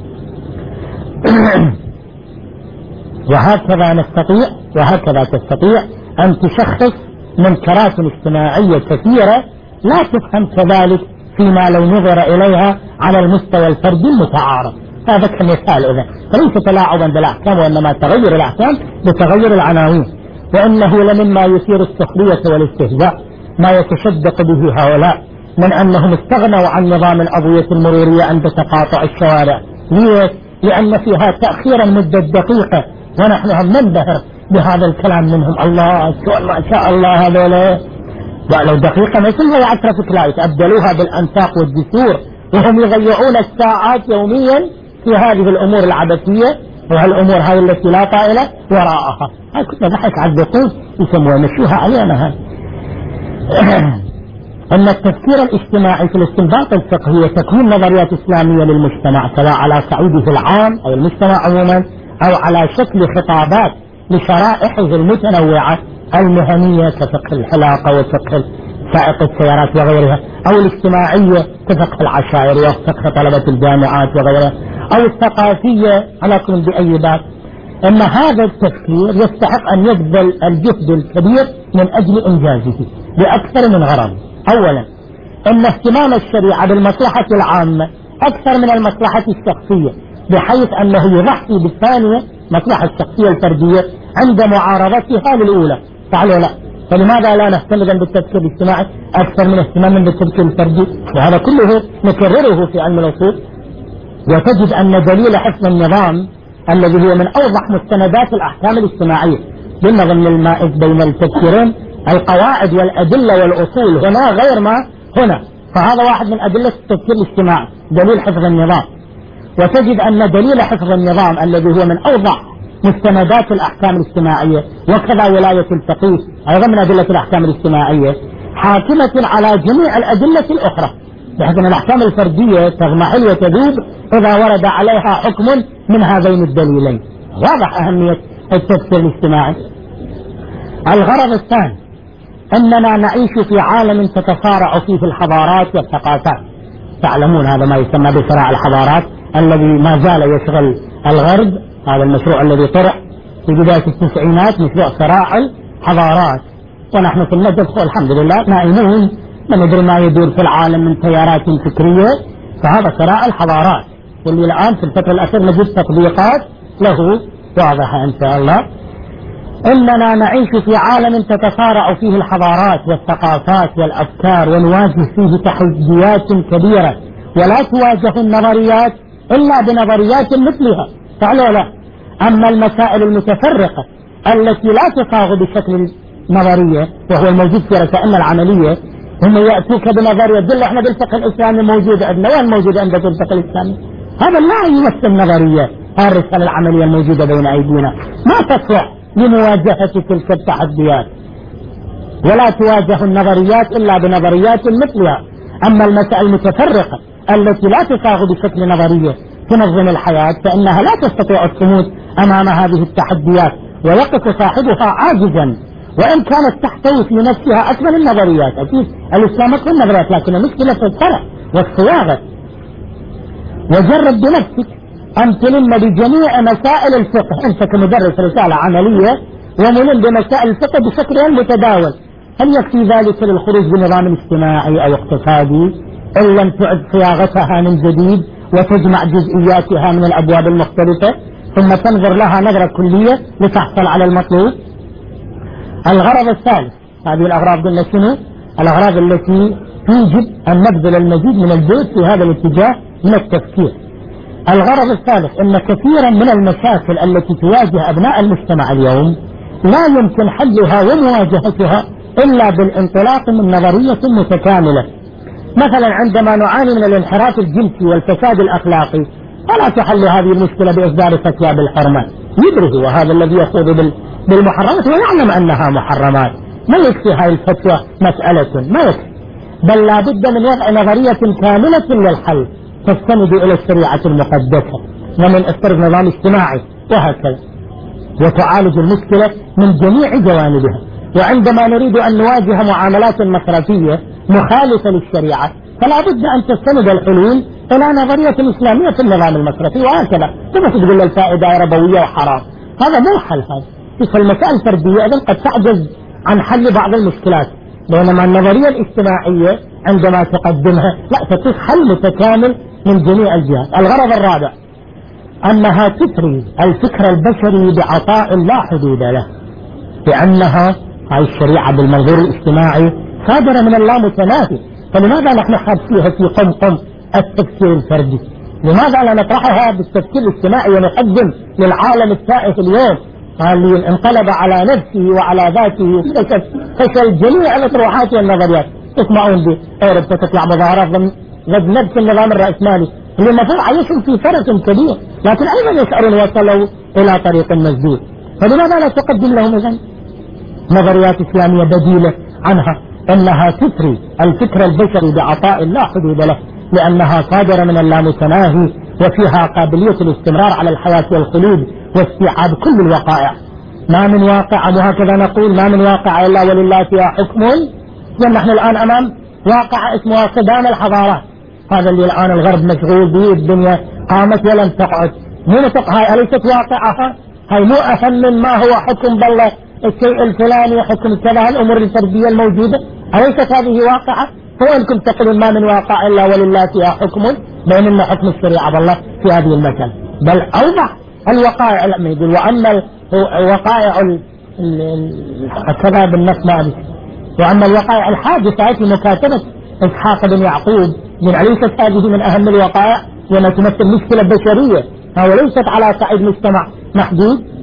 وهكذا نستطيع وهكذا تستطيع أن تشخص منكرات اجتماعية كثيرة لا تفهم كذلك فيما لو نظر إليها على المستوى الفردي المتعارف. هذا كمثال إذا فليس تلاعبا بالأحكام، وإنما تغير الأحكام بتغير العناوين. وإنه لمما يثير السخرية والاستهزاء ما يتشدق به هؤلاء من أنهم استغنوا عن نظام الأضوية المرورية عند تقاطع الشوارع. ليش؟ لأن فيها تأخيرا مدة دقيقة، ونحن هم ننبهر بهذا الكلام منهم. الله ما شاء الله هذول لو دقيقة مثل هي عشرة لايت أبدلوها بالأنساق والدستور، وهم يضيعون الساعات يوميا في هذه الأمور العبثية وهالأمور هاي التي لا طائلة وراءها. هاي كنا ضحك على الدقوق يسموها مشوها علينا. هاي أن التفكير الاجتماعي في الاستنباط الفقهي تكوين نظريات إسلامية للمجتمع سواء على صعيده العام أو المجتمع عموما أو على شكل خطابات لشرائحه المتنوعة المهنية كفقه الحلاقة وفقه سائق السيارات وغيرها، أو الاجتماعية كفقه العشائر وفقه طلبة الجامعات وغيرها، أو الثقافية على كل بأي باب. أن هذا التفكير يستحق أن يبذل الجهد الكبير من أجل إنجازه بأكثر من غرض. أولا أن اهتمام الشريعة بالمصلحة العامة أكثر من المصلحة الشخصية، بحيث أنه يضحي بالثانية مصلحة الشخصية الفردية عند معارضتها للأولى. تعالوا لا، فلماذا لا نهتم بالتفكير الاجتماعي أكثر من اهتمامنا بالتفكير الفردي؟ وهذا كله نكرره في علم الأصول. وتجد أن دليل حفظ النظام الذي هو من أوضح مستندات الأحكام الاجتماعية ضمن المائز بين التفكيرين القواعد والأدلة والأصول هنا غير ما هنا، فهذا واحد من أدلة التفكير الاجتماعي دليل حفظ النظام. وتجد أن دليل حفظ النظام الذي هو من أوضح مستندات الأحكام الاجتماعية وكذا ولاية الفقيه أيضا من أدلة الأحكام الاجتماعية حاكمة على جميع الأدلة الأخرى، بحيث أن الأحكام الفردية تغمحل وتذوب إذا ورد عليها حكم من هذين الدليلين. واضح أهمية التفكير الاجتماعي. الغرض الثاني أننا نعيش في عالم تتصارع فيه الحضارات والثقافات. تعلمون هذا ما يسمى بصراع الحضارات الذي ما زال يشغل الغرب، هذا المشروع الذي طرح في بداية التسعينات، مشروع صراع الحضارات. ونحن في النجف والحمد لله نائمون، ما ندري ما يدور في العالم من تيارات فكرية، فهذا صراع الحضارات، واللي الآن في الفترة الأخيرة نجد تطبيقات له واضحة إن شاء الله. إننا نعيش في عالم تتصارع فيه الحضارات والثقافات والأفكار، ونواجه فيه تحديات كبيرة، ولا تواجه النظريات إلا بنظريات مثلها. فعلا لا. أما المسائل المتفرقة التي لا تصاغ بشكل نظرية وهو الموجود في رسائلنا العملية، هم يأتوك بنظرية دل احنا بالفقه الإسلامي موجود عندنا. وين موجود عندك الفقه الإسلامي؟ هذا لا يمثل نظرية. هذه الرسالة العملية الموجودة بين أيدينا ما تصلح لمواجهة تلك التحديات. ولا تواجه النظريات إلا بنظريات مثلها. أما المسائل المتفرقة التي لا تصاغ بشكل نظرية تنظم الحياة فإنها لا تستطيع الصمود أمام هذه التحديات، ويقف صاحبها عاجزا وإن كانت تحتوي في نفسها أكمل النظريات. أكيد الإسلام أكمل النظريات، لكن المشكلة في الشرع والصياغة. وجرب بنفسك أن تلم بجميع مسائل الفقه، أنت كمدرس رسالة عملية وملم بمسائل الفقه بشكل متداول، هل يكفي ذلك للخروج بنظام اجتماعي أو اقتصادي إن لم تعد صياغتها من جديد وتجمع جزئياتها من الأبواب المختلفة ثم تنظر لها نظرة كلية لتحصل على المطلوب؟ الغرض الثالث، هذه الأغراض قلنا شنو؟ الأغراض التي توجب أن نبذل المزيد من الجهد في هذا الاتجاه من التفكير. الغرض الثالث أن كثيرا من المشاكل التي تواجه أبناء المجتمع اليوم لا يمكن حلها ومواجهتها إلا بالانطلاق من نظرية متكاملة. مثلا عندما نعاني من الانحراف الجنسي والفساد الأخلاقي فلا تحل هذه المشكلة بإصدار فتوى بالحرمة، يدري وهذا الذي يخوض بالمحرمات ويعلم أنها محرمات، ما يكفي هذه الفتوى مسألة، ما يكفي، بل لا بد من وضع نظرية كاملة للحل تستند إلى الشريعة المقدسة ومن إصدار نظام اجتماعي وهكذا، وتعالج المشكلة من جميع جوانبها. وعندما نريد أن نواجه معاملات مصرفية مخالفة للشريعة فلا بد أن تستند الحلول إلى نظرية إسلامية في النظام المصرفي وهكذا. كما تقول الفائدة ربوية وحرام، هذا مو حل. هذا في المسائل الفردية أيضا قد تعجز عن حل بعض المشكلات، بينما النظرية الاجتماعية عندما تقدمها لا تتيح حل متكامل من جميع الجهات. الغرض الرابع أنها تثري الفكر البشري بعطاء لا حدود له، لأنها هاي الشريعة بالمنظور الاجتماعي صادرة من اللامتناهي، فلماذا نحن حابسيها في قمقم التفكير الفردي؟ لماذا لا نطرحها بالتفكير الاجتماعي ونقدم للعالم التائه اليوم اللي انقلب على نفسه وعلى ذاته فشل جميع الاطروحات والنظريات؟ تسمعون بأوروبا تطلع مظاهرات ضد نفس النظام الرأسمالي اللي المفروض عايشهم في فرق كبير، لكن أيضا يشعرون وصلوا إلى طريق مسدود. فلماذا لا تقدم لهم إذن نظريات إسلامية بديلة عنها؟ أنها تثري الفكر البشري بعطاء لا حدود له، لأنها صادرة من اللامتناهي وفيها قابلية الاستمرار على الحياة والخلود واستيعاب كل الوقائع. ما من واقع، وهكذا نقول ما من واقع إلا ولله فيها حكم. نحن الآن أمام واقع اسمه صدام الحضارات، هذا اللي الآن الغرب مشغول به، الدنيا قامت ولم تقعد. مو تقع هاي أليست واقعها؟ هاي مو أهم من ما هو حكم بالله الشيء الفلاني حكم كذا، الأمور الفردية الموجودة أليست هذه واقعة؟ فوينكم تقولون ما من واقع إلا ولله فيها حكم، بينما حكم الشريعة بالله في هذه المسألة. بل أوضح الوقائع لما يقول وأما الوقائع كذا بالنص ما أدري، وأما الوقائع الحادثة في مكاتبة إسحاق بن يعقوب من أليست هذه من أهم الوقائع وما تمثل مشكلة بشرية وليست على صعيد مجتمع محدود؟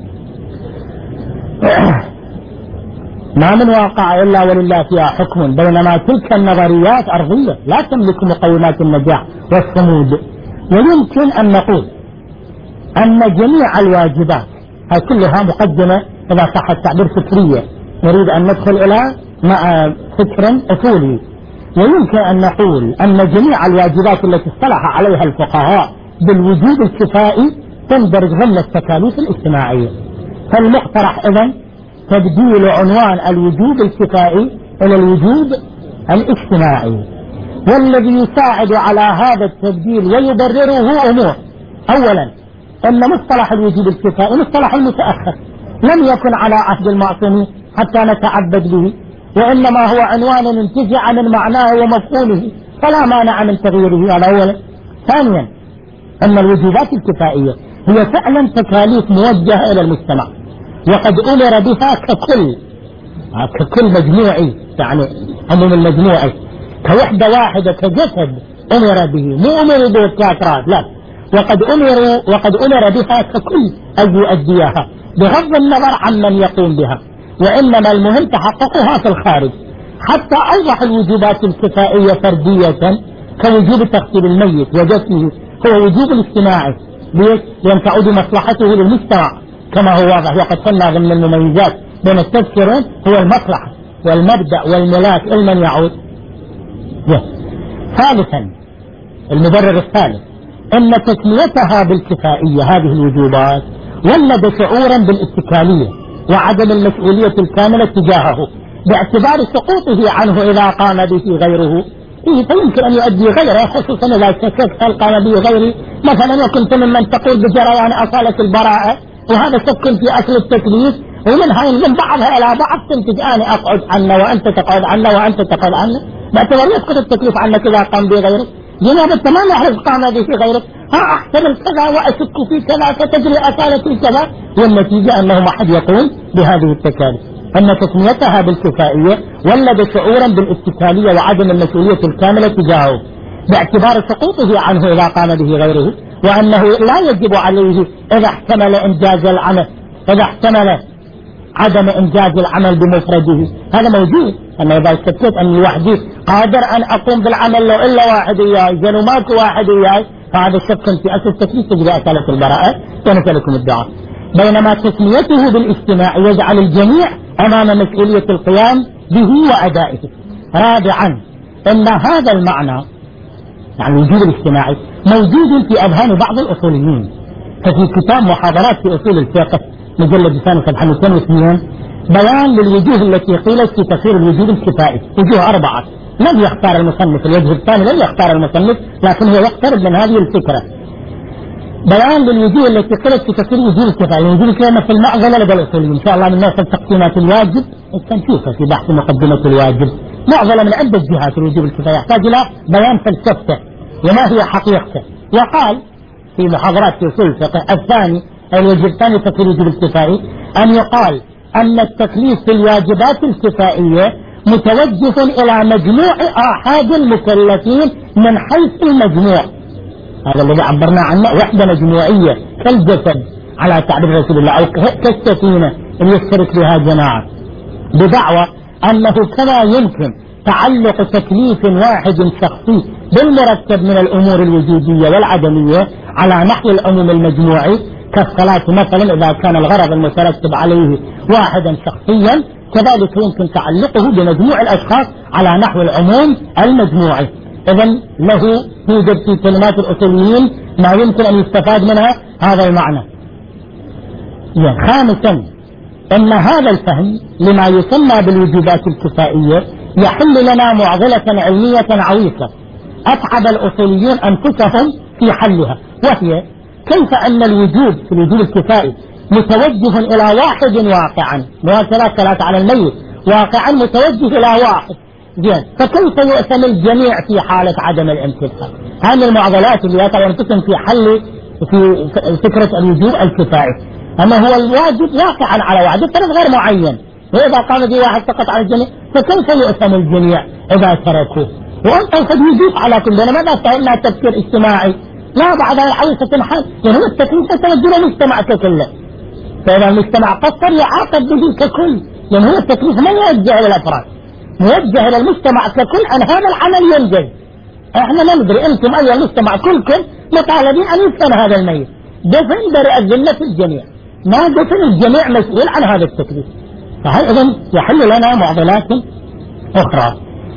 ما من واقع إلا ولله فيها حكم، بينما تلك النظريات أرضية لا تملك مقومات النجاح والصمود. ويمكن أن نقول أن جميع الواجبات هذه كلها مقدمة إذا صح التعبير فكرية، نريد أن ندخل إلى مع فكر أصولي. ويمكن أن نقول أن جميع الواجبات التي اصطلح عليها الفقهاء بالوجوب الكفائي تندرج ضمن التكاليف الاجتماعية. فالمقترح إذن تبديل عنوان الوجوب الكفائي إلى الوجوب الاجتماعي، والذي يساعد على هذا التبديل ويبرره أمور. أولا أن مصطلح الوجوب الكفائي مصطلح متأخر لم يكن على عهد المعصومين حتى نتعبد به، وإنما هو عنوان انتزع من معناه ومفهومه فلا مانع من تغييره، هذا أولا. ثانيا أن الوجوبات الكفائية هي فعلا تكاليف موجهة إلى المجتمع، وقد أمر بها ككل ككل مجموعي، يعني عموم المجموعي كوحدة واحدة كجسد أمر به، مو أمر به كأفراد، لا، وقد أمر وقد أمر بها ككل أن يؤديها بغض النظر عن من يقوم بها، وإنما المهم تحققها في الخارج. حتى أوضح الوجوبات الكفائية فردية كوجوب تغسيل الميت وجسمه هو وجوب اجتماعي، لأن تعود مصلحته للمجتمع كما هو واضح. وقد قلنا ضمن المميزات بين التذكيرين هو المصلحة، والمبدأ والملاك لمن يعود؟ ثالثا المبرر الثالث أن تسميتها بالكفائية هذه الوجوبات ولد شعورا بالاتكالية وعدم المسؤولية الكاملة تجاهه باعتبار سقوطه عنه إذا قام به غيره. إيه فيمكن أن يؤدي غيره، خصوصا إذا شككت هل قام به غيري مثلا وكنت ممن تقول بجريان أصالة البراءة وهذا شك في أصل التكليف، ومن هاي من بعضها إلى بعض تنتج أنا أقعد عنه وأنت تقعد عنه وأنت تقعد عنه باعتبار يسقط التكليف عنك إذا قام به غيرك. جناب التمام يحرص قام به غيرك، ها أحتمل كذا وأشك في كذا فتجري أصالة كذا، والنتيجة أنه ما حد يقوم بهذه التكاليف. أن تسميتها بالكفائية ولد شعورا بالاتكالية وعدم المسؤولية الكاملة تجاهه باعتبار سقوطه عنه إذا قام به غيره، وأنه لا يجب عليه إذا احتمل إنجاز العمل إذا احتمل عدم إنجاز العمل بمفرده. هذا موجود، أنا إذا شكيت أني وحدي قادر أن أقوم بالعمل لو إلا واحد إياي زين ماكو واحد إياي، فهذا الشك في أصل التكليف تجري أصالة البراءة ونسألكم الدعاء. بينما تسميته بالاجتماع يجعل الجميع أمام مسؤولية القيام به وأدائه. رابعا أن هذا المعنى يعني الوجود الاجتماعي موجود في أذهان بعض الأصوليين، ففي كتاب محاضرات في أصول الفقه مجلد ثاني صفحة مئتين واثنين بيان للوجوه التي قيلت في تفسير الوجود الكفائي، وجوه أربعة لم يختار المصنف، الوجه الثاني لم يختار المصنف لكن هو يقترب من هذه الفكرة. بيان للوجوه التي قيلت في تفسير الوجود الكفائي، الوجود الكفائي مثل المعضلة لدى الأصوليين إن شاء الله من ناس تقسيمات الواجب نشوفها في بحث مقدمة الواجب. معضلة من عدة جهات الوجوب الكفائي يحتاج إلى بيان فلسفته وما هي حقيقته. وقال في محاضرات في أصول الفقه الثاني الوجه الثاني تفسير الوجوب الكفائي أن يقال أن التكليف في الواجبات الكفائية متوجه إلى مجموع آحاد المكلفين من حيث المجموع، هذا الذي عبرنا عنه وحدة مجموعية كالجسد على تعبير رسول الله أو كالسفينة اللي يشترك بها جماعة، بدعوى أنه كما يمكن تعلق تكليف واحد شخصي بالمرتب من الأمور الوجودية والعدمية على نحو العموم المجموعي كالصلاة مثلا إذا كان الغرض المترتب عليه واحدا شخصيا، كذلك يمكن تعلقه بمجموع الأشخاص على نحو العموم المجموعي. إذن له توجد في كلمات الأصوليين ما يمكن أن يستفاد منها هذا المعنى. خامسا أن هذا الفهم لما يسمى بالوجوبات الكفائية يحل لنا معضلة علمية عويصة أتعب الأصوليون أنفسهم في حلها، وهي كيف أن الوجوب في الوجوب الكفائي متوجه إلى واحد واقعا، مواصلات ثلاثة على الميت واقعا متوجه إلى واحد زين، فكيف يؤثم الجميع في حالة عدم الامتثال؟ هذه المعضلات اللي يطلع أنفسهم في حل في فكرة الوجوب الكفائي. أما هو الواجب واقعا على واحد الطرف غير معين، وإذا قام به واحد فقط على الجميع فكيف يؤثم الجميع إذا تركوه؟ وأنت قد يجوب على كل، لماذا فهمنا تفكير اجتماعي؟ لا بعد العويصة تنحل، يعني هو التكليف توجه المجتمع ككله، فإذا المجتمع قصر يعاقب به ككل، يعني هو التكليف ما يوجه إلى الأفراد، موجه إلى المجتمع ككل أن هذا العمل ينجز. احنا لا ندري انتم أيها المجتمع كلكم مطالبين أن يدفن هذا الميت، دفن برئ الذمة في الجميع، ما دفن الجميع مسؤول عن هذا التكليف. فإذن يحل لنا معضلات أخرى.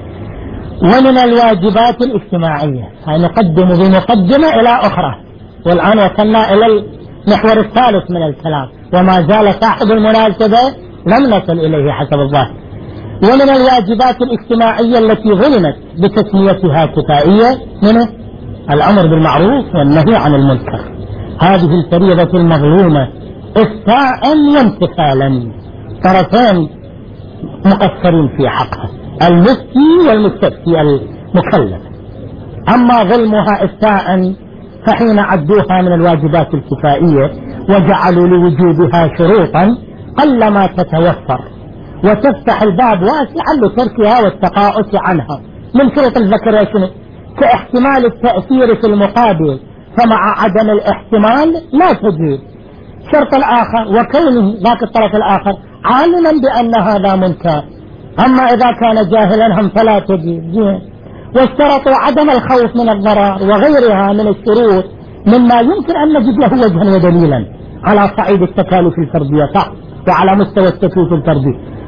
ومن الواجبات الاجتماعية نقدم بمقدمة إلى أخرى، والآن وصلنا إلى المحور الثالث من الكلام وما زال صاحب المناسبة لم نصل إليه حسب الظاهر. ومن الواجبات الاجتماعية التي ظلمت بتسميتها كفائية منه الأمر بالمعروف والنهي عن المنكر، هذه الفريضة المظلومة إفتاء وامتثالا، طرفين مقصرين في حقها، المفتي والمستفتي المكلف. أما ظلمها إفتاء فحين عدوها من الواجبات الكفائية وجعلوا لوجودها شروطا قلما تتوفر وتفتح الباب واسعا لتركها والتقاعس عنها. من شروط الذكر شنو؟ كاحتمال التأثير في المقابل، فمع عدم الاحتمال لا تجوز. الشرط الآخر وكونه ذاك الطرف الآخر عالما بأن هذا منكر، أما إذا كان جاهلا هم فلا تجوز. واشترطوا عدم الخوف من الضرر وغيرها من الشروط مما يمكن أن نجد له وجها ودليلا على صعيد التكاليف الفردية صح وعلى مستوى التكليف الفردي.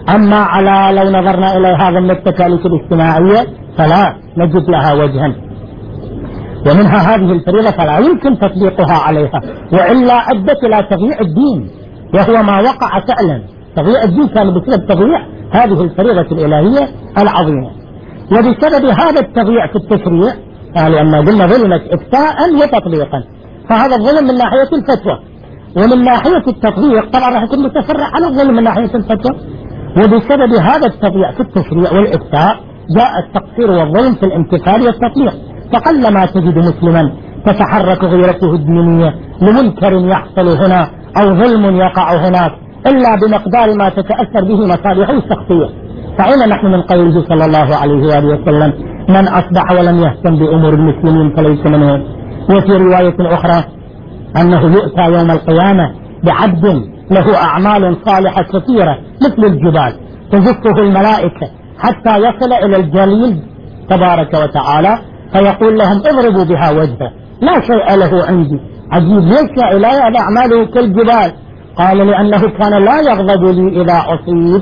أما على لو نظرنا إلى هذا من التكاليف الاجتماعية فلا نجد لها وجها، ومنها هذه الفريضة فلا يمكن تطبيقها عليها، وإلا أدت إلى تضييع الدين، وهو ما وقع فعلا. تضييع الدين كان بسبب تضييع هذه الفريضة الإلهية العظيمة. وبسبب هذا التضييع في التشريع، لأن قلنا ظلمت إفتاء وتطبيقا، فهذا الظلم من ناحية الفتوى، ومن ناحية التطبيق طبعا راح يكون متفرع على الظلم من ناحية الفتوى. وبسبب هذا التضييع في التشريع والإفتاء جاء التقصير والظلم في الامتثال والتطبيق. فقلما تجد مسلما تتحرك غيرته الدينية لمنكر يحصل هنا أو ظلم يقع هناك إلا بمقدار ما تتأثر به مصالحه الشخصية. فأين نحن من قوله صلى الله عليه وآله وسلم: من أصبح ولم يهتم بأمور المسلمين فليس منهم. وفي رواية أخرى أنه يؤتى يوم القيامة بعبد له أعمال صالحة كثيرة مثل الجبال تزفه الملائكة حتى يصل إلى الجليل تبارك وتعالى، فيقول لهم: اضربوا بها وجهه لا شيء له عندي. عجيب، ليش يا إلهي هذا أعماله كالجبال؟ قال: لأنه كان لا يغضب لي إذا أصيب.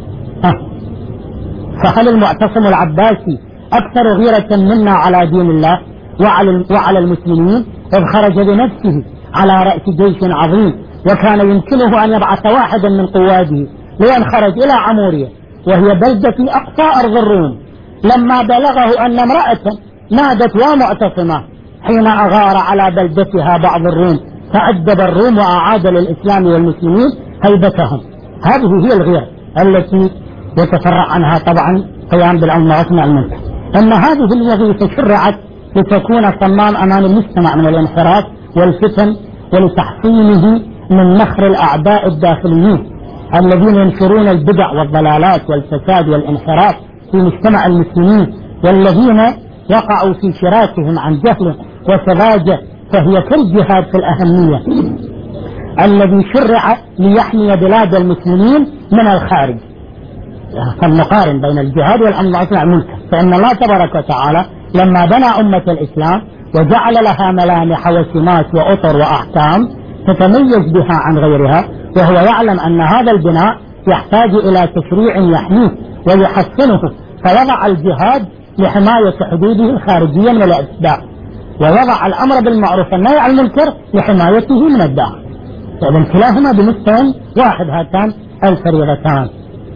فهل المعتصم العباسي أكثر غيرة منا على دين الله وعلى, وعلى المسلمين، إذ خرج بنفسه على رأس جيش عظيم، وكان يمكنه أن يبعث واحدا من قواده لينخرج إلى عمورية وهي بلدة في أقصى أرض الروم، لما بلغه أن امرأة نادت: يا معتصمة، حين أغار على بلدتها بعض الروم فأدب الروم وأعاد للإسلام والمسلمين هيبتهم. هذه هي الغيرة التي يتفرع عنها طبعا قيام بالأمر مع المنكر. أن هذه الوظيفة شرعت لتكون صمام أمام المجتمع من الانحراف والفتن، ولتحصينه من نخر الأعداء الداخليين الذين ينشرون البدع والضلالات والفساد والانحراف في مجتمع المسلمين، والذين وقعوا في شراكهم عن جهل وسذاجة، فهي كالجهاد في الأهمية الذي شرع ليحمي بلاد المسلمين من الخارج. فالمقارن بين الجهاد والأمر مع المنكر، فإن الله تبارك وتعالى لما بنى أمة الإسلام وجعل لها ملامح وسمات وأطر وأحكام تتميز بها عن غيرها، وهو يعلم أن هذا البناء يحتاج إلى تشريع يحميه ويحسنه، فوضع الجهاد لحماية حدوده الخارجية من الأعداء، ووضع الأمر بالمعروف والنهي عن المنكر لحمايته من الداخل. فإذن كلاهما بمستوى واحد هاتان الفريضتان.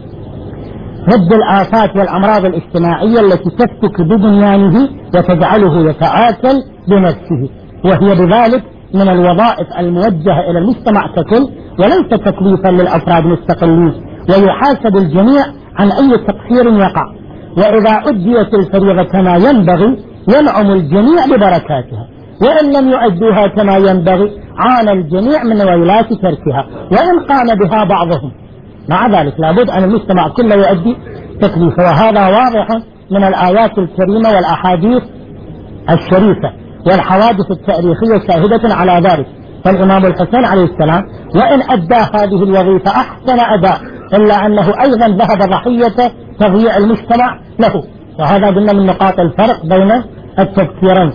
ضد الآفات والأمراض الاجتماعية التي تفتك ببنيانه وتجعله يتآكل بنفسه، وهي بذلك من الوظائف الموجهة إلى المجتمع ككل، وليس تكليفا للأفراد مستقلين، ويحاسب الجميع عن أي تقصير يقع. وإذا أديت الفريضة كما ينبغي ينعم الجميع ببركاتها، وإن لم يؤدوها كما ينبغي عانى الجميع من ويلات تركها وإن قام بها بعضهم. مع ذلك لابد أن المجتمع كله يؤدي تكليفه، وهذا واضح من الآيات الكريمة والأحاديث الشريفة والحوادث التاريخية شاهدة على ذلك. فالإمام الحسين عليه السلام وإن أدى هذه الوظيفة أحسن أداء، إلا أنه أيضا ذهب ضحية تضييع المجتمع له، وهذا قلنا من نقاط الفرق بين التفكيرين.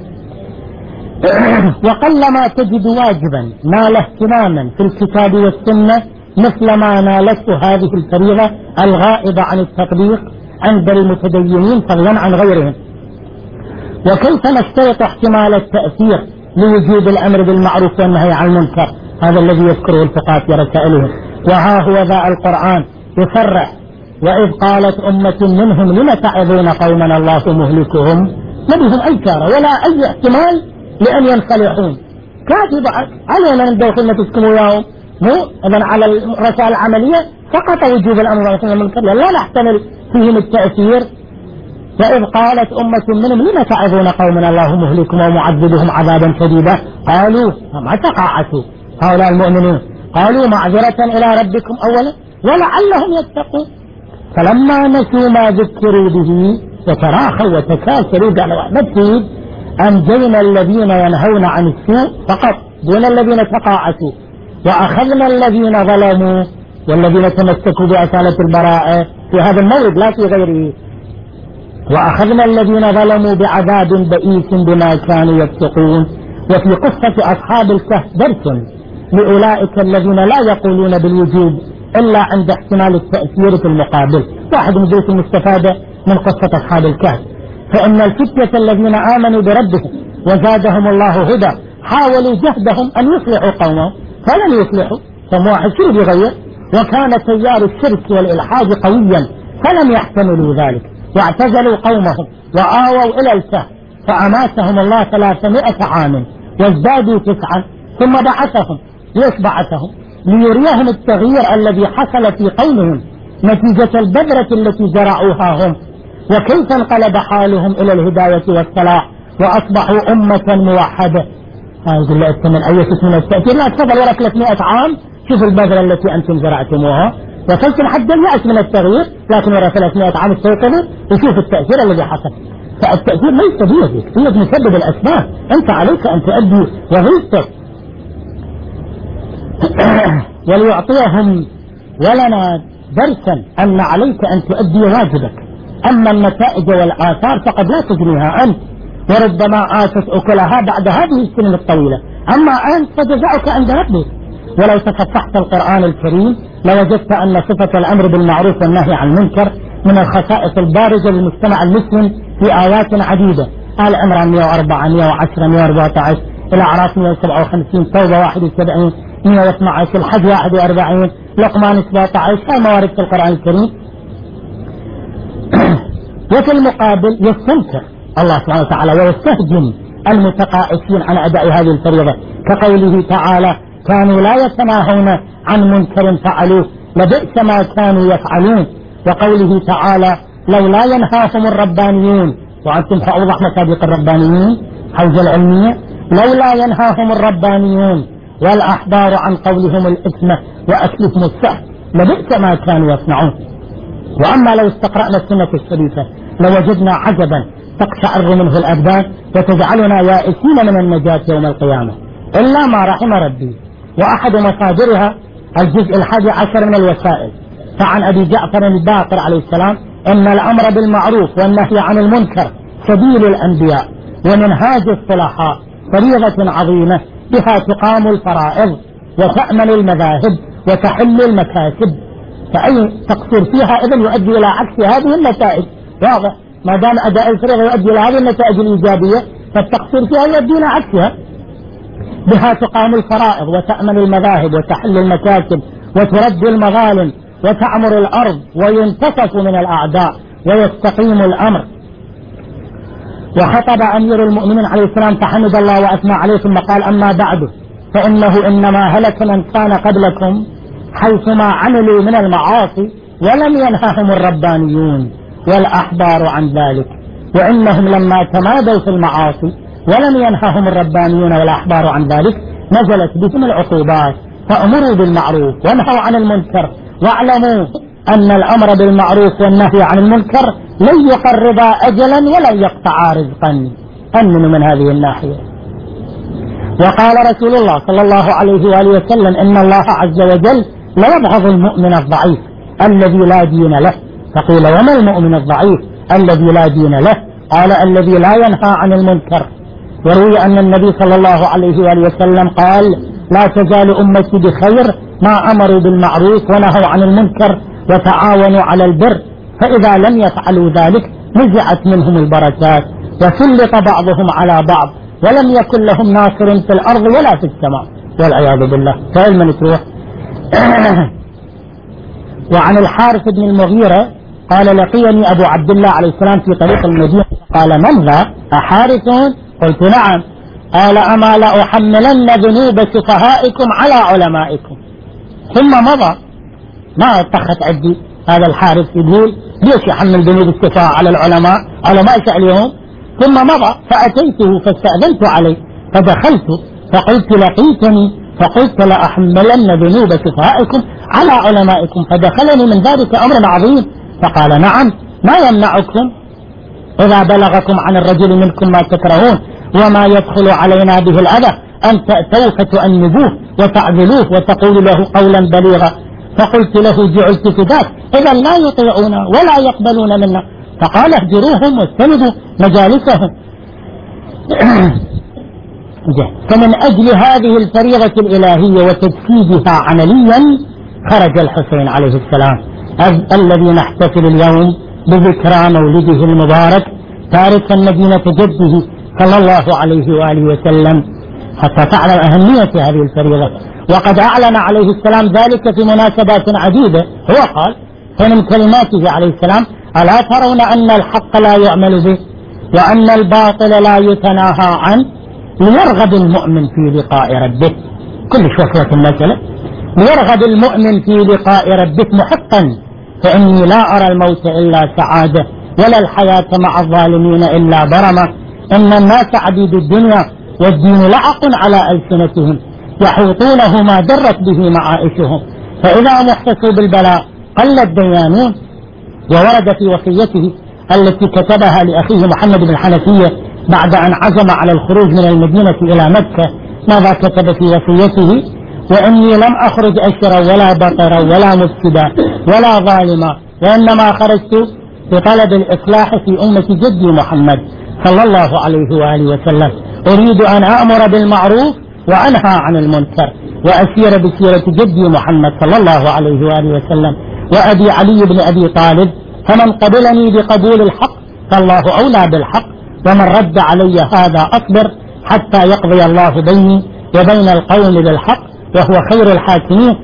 وقلما تجد واجبا نال اهتماما في الكتاب والسنة مثل ما نالته هذه الفريضة الغائبة عن التطبيق عند المتدينين فضلا عن غيرهم. وكيف نشترط احتمال التأثير لوجود الأمر بالمعروف والنهي عن المنكر؟ هذا الذي يذكره الفقهاء في رسائلهم. وها هو ذا القرآن يصرح: وإذ قالت أمة منهم لم تعظون قوما الله مهلكهم. ما بهم أي كارة ولا أي احتمال لأن ينصلحون. كاتب علينا من داخلنا تسكموا ياهم، مو إذن على الرسائل العملية فقط وجوب الأمر بالمعروف والنهي عن المنكر، لا نحتمل فيهم التأثير. وإذ قالت أمة منهم لم تعظون قوما الله مهلكهم ومعذبهم عذابا شديدا، قالوا ما تقاعسوا هؤلاء المؤمنين، قالوا معذرة إلى ربكم أولا ولعلهم يتقون. فلما نسوا ما ذكروا به وتراخوا وتكاسلوا قالوا نبتدي أنجينا الذين ينهون عن السوء فقط دون الذين تقاعسوا، وأخذنا الذين ظلموا والذين تمسكوا بأصالة البراءة في هذا المورد لا في غيره، وأخذنا الذين ظلموا بعذاب بئيس بما كانوا يفسقون. وفي قصة أصحاب الكهف درس لأولئك الذين لا يقولون بالوجوب إلا عند احتمال التأثير في المقابل. واحد من الدروس المستفادة من قصة أصحاب الكهف، فإن الفتية الذين آمنوا بربهم وزادهم الله هدى حاولوا جهدهم أن يصلحوا قومهم فلم يصلحوا، ثم واحد شو بيغير، وكان تيار الشرك والإلحاد قويا فلم يحتملوا ذلك واعتزلوا قومهم وآووا إلى الكهف فأماتهم الله ثلاثمائة عام وازدادوا تسعا ثم بعثهم. ليش بعثهم؟ ليريهم التغيير الذي حصل في قومهم نتيجة البذرة التي زرعوها هم، وكيف انقلب حالهم إلى الهداية والصلاح وأصبحوا أمة موحدة. يقول له أنت من أي من التأثير؟ لا تفضل ورا ثلاثمائة عام شوف البذرة التي أنتم زرعتموها، وصلتم حد اليأس من التغيير، لكن ورا ثلاثمائة عام استيقظوا وشوف التأثير الذي حصل. فالتأثير ليس بيدك، هي مسبب الأسباب، أنت عليك أن تؤدي وظيفتك. وليعطيهم ولنا درسا أن عليك أن تؤدي واجبك، أما النتائج والآثار فقد لا تجنيها أنت، وربما آتت أكلها بعد هذه السنين الطويلة، أما أنت فجزاؤك عند ربك. ولو تصفحت القرآن الكريم لوجدت أن صفة الأمر بالمعروف والنهي عن المنكر من الخصائص البارزة للمجتمع المسلم في آيات عديدة. آل عمران مئة وأربعة مئة وعشرة مئة وأربعة عشر، الأعراف مئة وسبعة وخمسين، توبة واحد وسبعين، مئة واثني عشر، الحج واحد وأربعين، لقمان سبعة عشر، هاي موارد في القرآن الكريم. وفي المقابل يستنكر الله سبحانه وتعالى ويستهجن المتقائسين عن أداء هذه الفريضة، كقوله تعالى كانوا لا يتناهون عن منكر فعلوه لبئس ما كانوا يفعلون، وقوله تعالى لولا ينهاهم الربانيون، وأنتم فأوضح مصادق الربانيين حوزة العلمية، لولا ينهاهم الربانيون والأحبار عن قولهم الإثم وأكلهم السحت لبئس ما كانوا يصنعون. وأما لو استقرأنا السنة الشريفة لوجدنا عجبا تقشعر منه الأبدان وتجعلنا يائسين من النجاة يوم القيامة إلا ما رحم ربي. وأحد مصادرها الجزء الحادي عشر من الوسائل. فعن أبي جعفر الباقر عليه السلام إن الأمر بالمعروف والنهي عن المنكر سبيل الأنبياء ومنهاج الصلحاء، فريضة عظيمة بها تقام الفرائض وتأمن المذاهب وتحل المكاسب، فأي تقصير فيها إذن يؤدي إلى عكس هذه النتائج. واضح، ما دام أداء الفريضة يؤدي إلى هذه النتائج الإيجابية فالتقصير فيها يؤدي إلى عكسها. بها تقام الفرائض وتأمن المذاهب وتحل المكاسب وترد المظالم وتعمر الأرض وينتصف من الأعداء ويستقيم الأمر. وخطب أمير المؤمنين عليه السلام فحمد الله وأثنى عليه ثم قال أما بعد فإنه إنما هلك من كان قبلكم حيثما عملوا من المعاصي ولم ينههم الربانيون والأحبار عن ذلك، وإنهم لما تمادوا في المعاصي ولم ينههم الربانيون والأحبار عن ذلك نزلت بهم العقوبات، فأمروا بالمعروف وانهوا عن المنكر، واعلموا أن الأمر بالمعروف والنهي عن المنكر لن يقربا أجلا ولن يقطعا رزقا. أمنوا من هذه الناحية. وقال رسول الله صلى الله عليه وآله وسلم إن الله عز وجل لا يبغض المؤمن الضعيف الذي لا دين له. فقيل وما المؤمن الضعيف الذي لا دين له؟ قال الذي لا ينهى عن المنكر. وروي أن النبي صلى الله عليه وآله وسلم قال لا تزال أمتي بخير ما أمروا بالمعروف ونهوا عن المنكر وتعاونوا على البر، فإذا لم يفعلوا ذلك نزعت منهم البركات وسلط بعضهم على بعض ولم يكن لهم ناصر في الأرض ولا في السماء والعياذ بالله. فعلما تروح. وعن الحارث بن المغيرة قال لقيني أبو عبد الله عليه السلام في طريق المدينة قال من ذا؟ أحارث؟ قلت نعم. قال أما لا أحملن ذنوب سفهائكم على علمائكم. ثم مضى. ما اتخذ عدي هذا الحارث يقول ليش يحمل ذنوب السفهاء على العلماء؟ علماء عليهم. ثم مضى فأتيته فاستأذنت عليه فدخلت فقلت لقيتني فقلت لأحملن ذنوب سفهائكم على علمائكم، فدخلني من ذلك أمر عظيم. فقال نعم ما يمنعكم إذا بلغكم عن الرجل منكم ما تكرهون وما يدخل علينا به الأذى أن تأتوا فتؤنبوه وتعذلوه وتقولوا له قولا بليغا. فقلت له جعلت فداك إذا لا يطيعون ولا يقبلون منا. فقال اهجروهم واستندوا مجالسهم. فمن أجل هذه الفريضة الإلهية وتجسيدها عمليا خرج الحسين عليه السلام الذي نحتفل اليوم بذكرى مولده المبارك تاركا مدينة جده صلى الله عليه وآله وسلم حتى تعلم أهمية هذه الفريضة. وقد أعلن عليه السلام ذلك في مناسبات عديدة. هو قال من كلماته عليه السلام: ألا ترون أن الحق لا يعمل به وأن الباطل لا يتناهى عنه ليرغب المؤمن في لقاء ربه. كل وصلة المسألة. ليرغب المؤمن في لقاء ربه محقا، فإني لا أرى الموت إلا سعادة ولا الحياة مع الظالمين إلا برمة. إن الناس عبيد الدنيا والدين لعق على ألسنتهم يحوطونه ما درت به معائشهم، فإذا محسسوا بالبلاء قل الديانون. وورد في وصيته التي كتبها لأخيه محمد بن الحنفية بعد أن عزم على الخروج من المدينة إلى مكة، ماذا كتب في وصيته؟ وإني لم أخرج أشرا ولا بطرا ولا مفسدا ولا ظالما، وإنما خرجت بطلب الإصلاح في أمة جدي محمد صلى الله عليه وآله وسلم. أريد أن أأمر بالمعروف وأنهى عن المنكر وأسير بسيرة جدي محمد صلى الله عليه وآله وسلم وأبي علي بن أبي طالب، فمن قبلني بقبول الحق فالله أولى بالحق، ومن رد علي هذا أصبر حتى يقضي الله بيني وبين القوم بالحق وهو خير الحاكمين.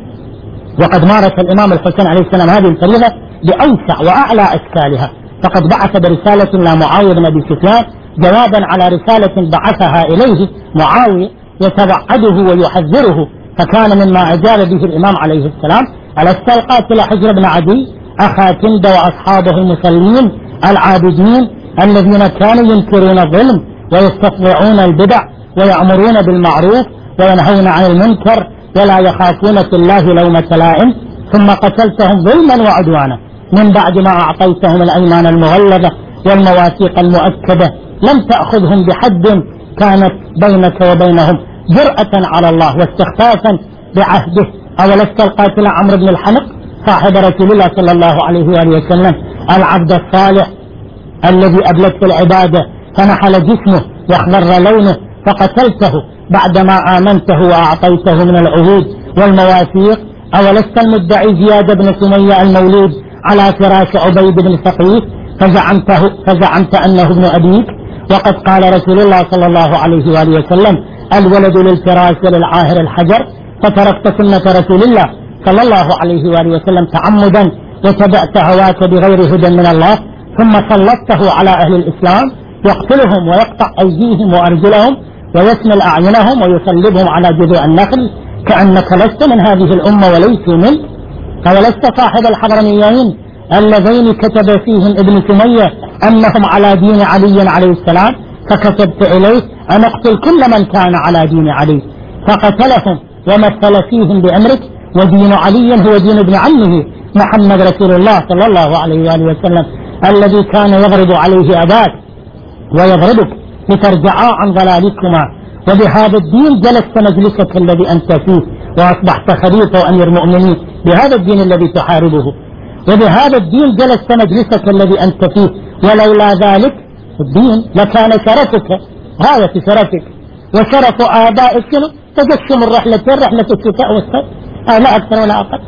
وقد مارس الإمام الحسين عليه السلام هذه الفريضة بأوسع وأعلى أشكالها، فقد بعث برسالة إلى معاوية بن أبي سفيان جوابا على رسالة بعثها إليه معاوية يتوعده ويحذره، فكان مما أجاب به الإمام عليه السلام: ألا استلقات حجر بن عدي أخا كند وأصحابه المصلين العابدين الذين كانوا ينكرون الظلم ويستطيعون البدع ويأمرون بالمعروف وينهون عن المنكر ولا يخافون في الله لومة لائم، ثم قتلتهم ظلما وعدوانا من بعد ما أعطيتهم الأيمان المغلظة والمواثيق المؤكدة، لم تأخذهم بحد كانت بينك وبينهم جرأة على الله واستخفافا بعهده. أولست القاتل عمرو بن الحنق صاحب رسول الله صلى الله عليه وآله وسلم العبد الصالح الذي أبلته العبادة فنحل جسمه واخضر لونه فقتلته بعدما آمنته وأعطيته من العهود والمواثيق؟ أولست المدعي زياد بن سمية المولود على فراش عبيد بن ثقيف فزعمته فزعمت أنه ابن أبيك؟ وقد قال رسول الله صلى الله عليه وآله وسلم: الولد للفراش وللعاهر الحجر، فتركت سنة رسول الله صلى الله عليه وآله وسلم تعمدا وتبعت هواك بغير هدى من الله، ثم سلطته على أهل الإسلام يقتلهم ويقطع أيديهم وأرجلهم ويسمل أعينهم ويصلبهم على جذوع النخل كأنك لست من هذه الأمة وليسوا منك. أولست صاحب الحضرميين اللذين كتب فيهم ابن سمية أنهم على دين علي عليه السلام، فكتبت إليه أن اقتل كل من كان على دين علي، فقتلهم ومثل فيهم بأمرك، ودين علي هو دين ابن عمه محمد رسول الله صلى الله عليه وآله وسلم الذي كان يضرب عليه أباك ويضربك لترجعا عن ضلالكما، وبهذا الدين جلست مجلسك الذي أنت فيه وأصبحت خليفة وأمير مؤمنين بهذا الدين الذي تحاربه، وبهذا الدين جلست مجلسك الذي أنت فيه، ولولا ذلك الدين لكان شرفك غاية شرفك وشرف آبائك تجسم الرحلتين، رحلة الشتاء والصيف، آه لا أكثر ولا أقل.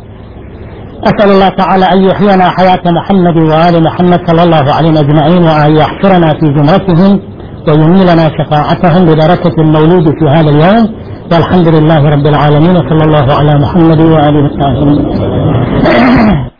أسأل الله تعالى أن يحيينا حياة محمد وآل محمد صلى الله عليه أجمعين، وأن يحشرنا في زمرتهم وينيلنا شفاعتهم ببركة المولود في هذا اليوم، والحمد لله رب العالمين، وصلى الله على محمد وآله وصحبه.